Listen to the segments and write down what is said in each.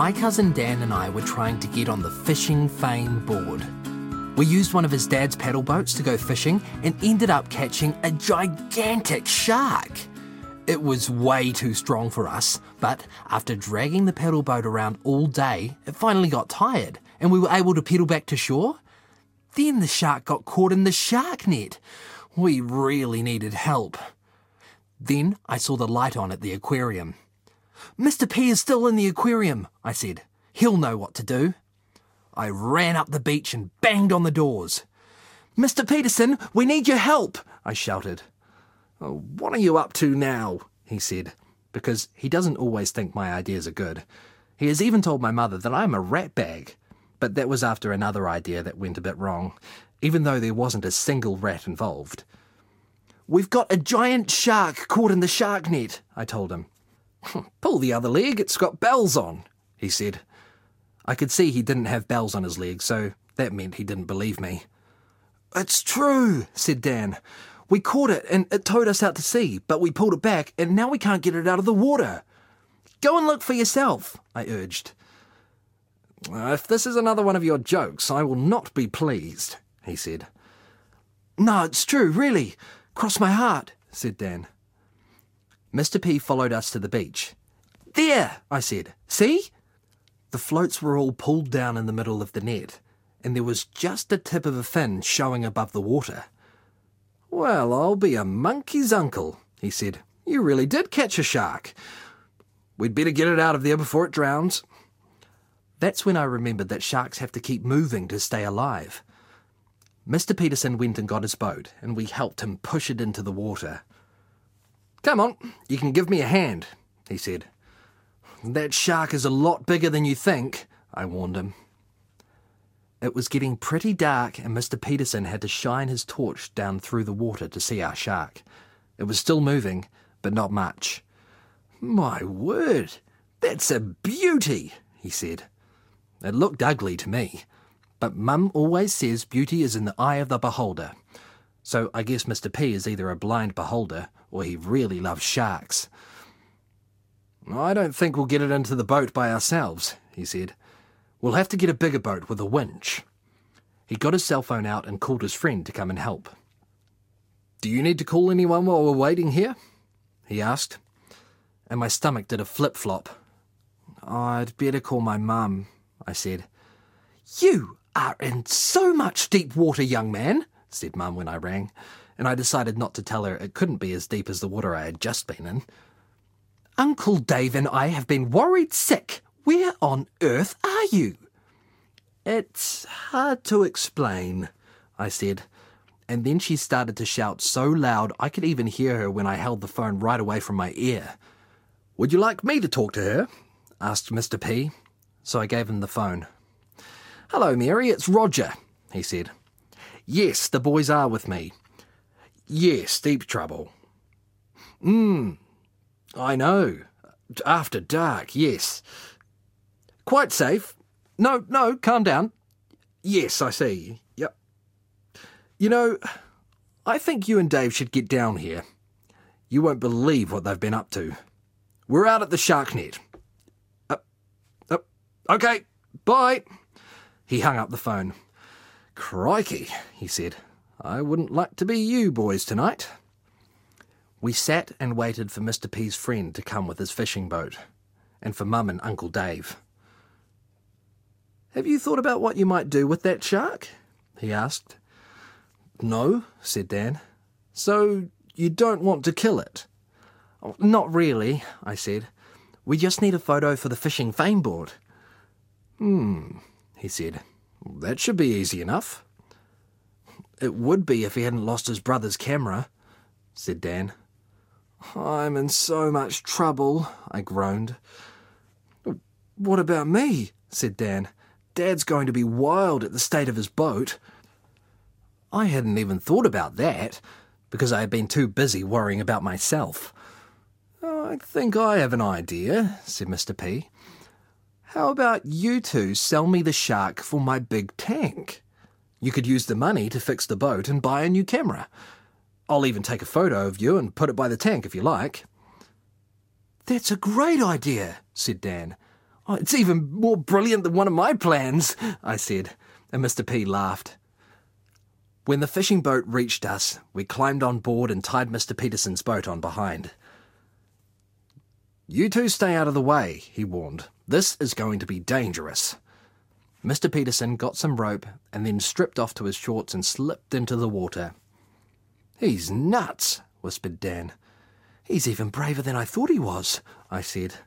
My cousin Dan and I were trying to get on the Fishing Fame board. We used one of his dad's paddle boats to go fishing and ended up catching a gigantic shark. It was way too strong for us, but after dragging the paddle boat around all day, it finally got tired and we were able to pedal back to shore. Then the shark got caught in the shark net. We really needed help. Then I saw the light on at the aquarium. "Mr. P is still in the aquarium," I said. "He'll know what to do." I ran up the beach and banged on the doors. "Mr. Peterson, we need your help," I shouted. "Oh, what are you up to now?" he said, because he doesn't always think my ideas are good. He has even told my mother that I'm a ratbag, but that was after another idea that went a bit wrong, even though there wasn't a single rat involved. "We've got a giant shark caught in the shark net," I told him. "Pull the other leg, it's got bells on," he said. I could see he didn't have bells on his legs, so that meant he didn't believe me. "It's true," said Dan. "We caught it and it towed us out to sea, but we pulled it back and now we can't get it out of the water." "Go and look for yourself," I urged. "If this is another one of your jokes, I will not be pleased," he said. "No, it's true, really. Cross my heart," said Dan. Mr. P followed us to the beach. "There," I said. "See?" The floats were all pulled down in the middle of the net, and there was just a tip of a fin showing above the water. "Well, I'll be a monkey's uncle," he said. "You really did catch a shark. We'd better get it out of there before it drowns." That's when I remembered that sharks have to keep moving to stay alive. Mr. Peterson went and got his boat, and we helped him push it into the water. "Come on, you can give me a hand," he said. "That shark is a lot bigger than you think," I warned him. It was getting pretty dark and Mr. Peterson had to shine his torch down through the water to see our shark. It was still moving, but not much. "My word, that's a beauty," he said. It looked ugly to me, but Mum always says beauty is in the eye of the beholder. So I guess Mr. P is either a blind beholder or he really loves sharks. "I don't think we'll get it into the boat by ourselves," he said. "We'll have to get a bigger boat with a winch." He got his cell phone out and called his friend to come and help. "Do you need to call anyone while we're waiting here?" he asked. And my stomach did a flip-flop. "I'd better call my mum," I said. "You are in so much deep water, young man," said Mum when I rang, and I decided not to tell her it couldn't be as deep as the water I had just been in. "Uncle Dave and I have been worried sick. Where on earth are you?" "It's hard to explain," I said, and then she started to shout so loud I could even hear her when I held the phone right away from my ear. "Would you like me to talk to her?" asked Mr. P, so I gave him the phone. "Hello, Mary, it's Roger," he said. "Yes, the boys are with me. Yes, deep trouble." "I know. After dark, yes. Quite safe. No, calm down. Yes, I see. Yep. You know, I think you and Dave should get down here. You won't believe what they've been up to. We're out at the shark net. Okay, bye." He hung up the phone. "Crikey," he said. "I wouldn't like to be you boys tonight." We sat and waited for Mr. P's friend to come with his fishing boat, and for Mum and Uncle Dave. "Have you thought about what you might do with that shark?" he asked. "No," said Dan. "So you don't want to kill it?" "Not really," I said. "We just need a photo for the Fishing Fame board." He said. "That should be easy enough." "It would be if he hadn't lost his brother's camera," said Dan. "I'm in so much trouble," I groaned. "What about me?" said Dan. "Dad's going to be wild at the state of his boat." I hadn't even thought about that, because I had been too busy worrying about myself. "I think I have an idea," said Mr. P. "How about you two sell me the shark for my big tank? You could use the money to fix the boat and buy a new camera. I'll even take a photo of you and put it by the tank if you like." "That's a great idea," said Dan. "Oh, it's even more brilliant than one of my plans," I said, and Mr. P laughed. When the fishing boat reached us, we climbed on board and tied Mr. Peterson's boat on behind. "You two stay out of the way," he warned. "This is going to be dangerous." Mr. Peterson got some rope and then stripped off to his shorts and slipped into the water. "He's nuts," whispered Dan. "He's even braver than I thought he was," I said.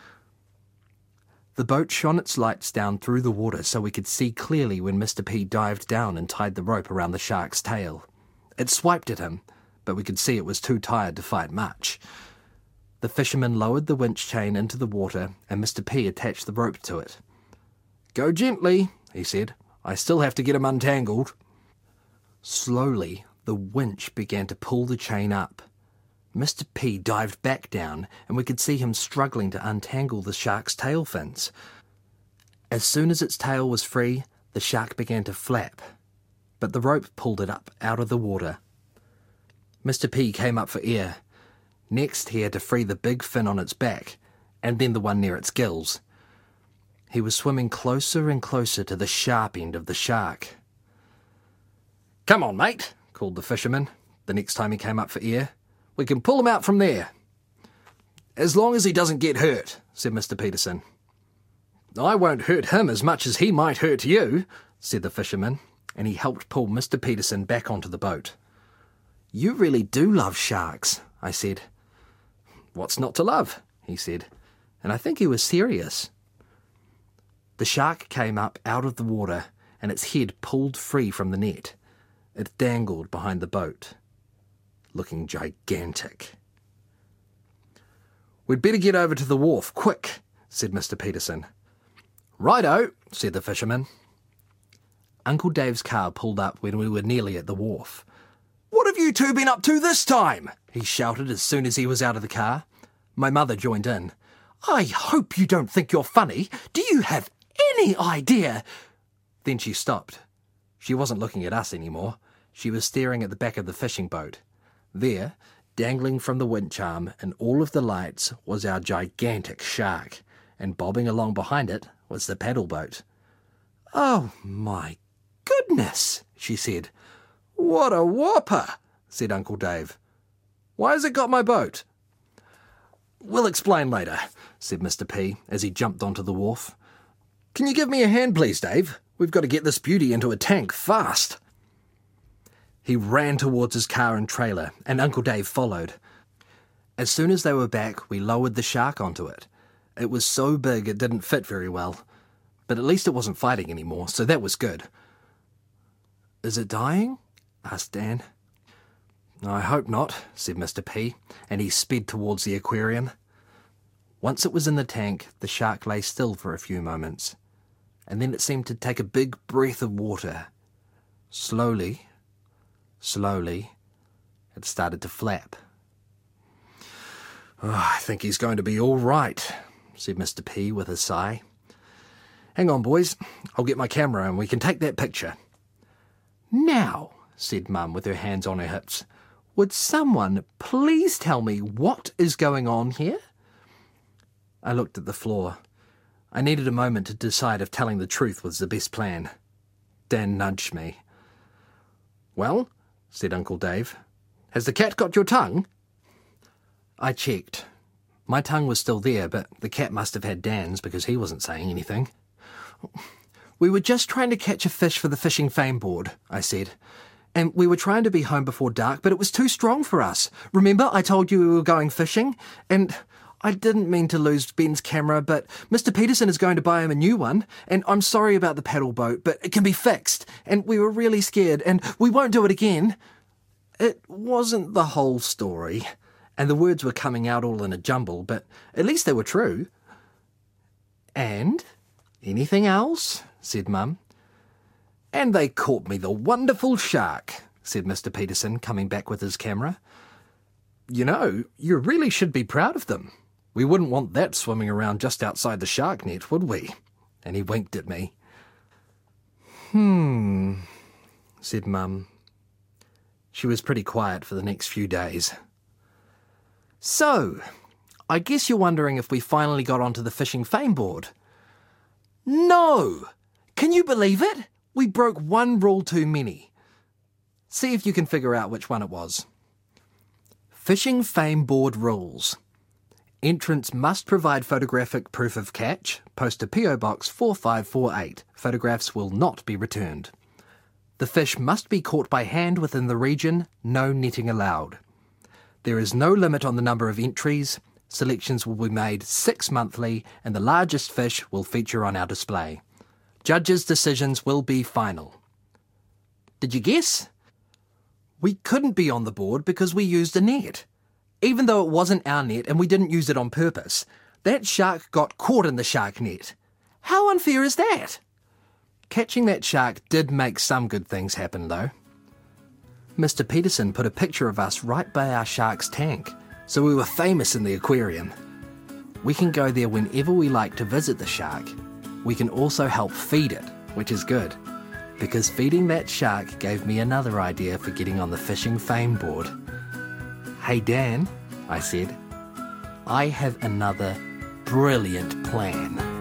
The boat shone its lights down through the water so we could see clearly when Mr. P dived down and tied the rope around the shark's tail. It swiped at him, but we could see it was too tired to fight much. The fisherman lowered the winch chain into the water and Mr. P attached the rope to it. "Go gently," he said. "I still have to get him untangled." Slowly, the winch began to pull the chain up. Mr. P dived back down, and we could see him struggling to untangle the shark's tail fins. As soon as its tail was free, the shark began to flap, but the rope pulled it up out of the water. Mr. P came up for air. Next, he had to free the big fin on its back, and then the one near its gills. He was swimming closer and closer to the sharp end of the shark. "Come on, mate," called the fisherman, the next time he came up for air. "We can pull him out from there." "As long as he doesn't get hurt," said Mr. Peterson. "I won't hurt him as much as he might hurt you," said the fisherman, and he helped pull Mr. Peterson back onto the boat. "You really do love sharks," I said. "What's not to love?" he said, and I think he was serious. The shark came up out of the water, and its head pulled free from the net. It dangled behind the boat, looking gigantic. "We'd better get over to the wharf, quick," said Mr. Peterson. "Righto," said the fisherman. Uncle Dave's car pulled up when we were nearly at the wharf. "What have you two been up to this time?" he shouted as soon as he was out of the car. My mother joined in. "I hope you don't think you're funny. Do you have any idea?" Then she stopped. She wasn't looking at us anymore. She was staring at the back of the fishing boat. There, dangling from the winch arm in all of the lights, was our gigantic shark, and bobbing along behind it was the paddle boat. "Oh, my goodness," she said. "What a whopper," said Uncle Dave. "Why has it got my boat?" "We'll explain later," said Mr. P as he jumped onto the wharf. "Can you give me a hand, please, Dave? We've got to get this beauty into a tank fast." He ran towards his car and trailer, and Uncle Dave followed. As soon as they were back, we lowered the shark onto it. It was so big it didn't fit very well, but at least it wasn't fighting anymore, so that was good. "Is it dying?" asked Dan. "I hope not," said Mr. P, and he sped towards the aquarium. Once it was in the tank, the shark lay still for a few moments, and then it seemed to take a big breath of water. Slowly, it started to flap. "Oh, I think he's going to be all right," said Mr. P with a sigh. "Hang on, boys. I'll get my camera and we can take that picture." "Now," said Mum with her hands on her hips, "would someone please tell me what is going on here?" I looked at the floor. I needed a moment to decide if telling the truth was the best plan. Dan nudged me. "Well," said Uncle Dave, "has the cat got your tongue?" I checked. My tongue was still there, but the cat must have had Dan's because he wasn't saying anything. "We were just trying to catch a fish for the Fishing Fame Board," I said. "And we were trying to be home before dark, but it was too strong for us. Remember I told you we were going fishing? And I didn't mean to lose Ben's camera, but Mr. Peterson is going to buy him a new one, and I'm sorry about the paddle boat, but it can be fixed, and we were really scared, and we won't do it again." It wasn't the whole story, and the words were coming out all in a jumble, but at least they were true. "And anything else?" said Mum. "And they caught me the wonderful shark," said Mr. Peterson, coming back with his camera. "You know, you really should be proud of them. We wouldn't want that swimming around just outside the shark net, would we?" And he winked at me. Said Mum. She was pretty quiet for the next few days. "So, I guess you're wondering if we finally got onto the Fishing Fame Board. No! Can you believe it? We broke one rule too many. See if you can figure out which one it was. Fishing Fame Board rules. Entrants must provide photographic proof of catch. Post to PO Box 4548. Photographs will not be returned. The fish must be caught by hand within the region. No netting allowed. There is no limit on the number of entries. Selections will be made 6 monthly and the largest fish will feature on our display. Judges' decisions will be final. Did you guess? We couldn't be on the board because we used a net. Even though it wasn't our net and we didn't use it on purpose, that shark got caught in the shark net. How unfair is that? Catching that shark did make some good things happen though. Mr. Peterson put a picture of us right by our shark's tank, so we were famous in the aquarium. We can go there whenever we like to visit the shark. We can also help feed it, which is good, because feeding that shark gave me another idea for getting on the Fishing Fame Board. Hey Dan, I said, I have another brilliant plan.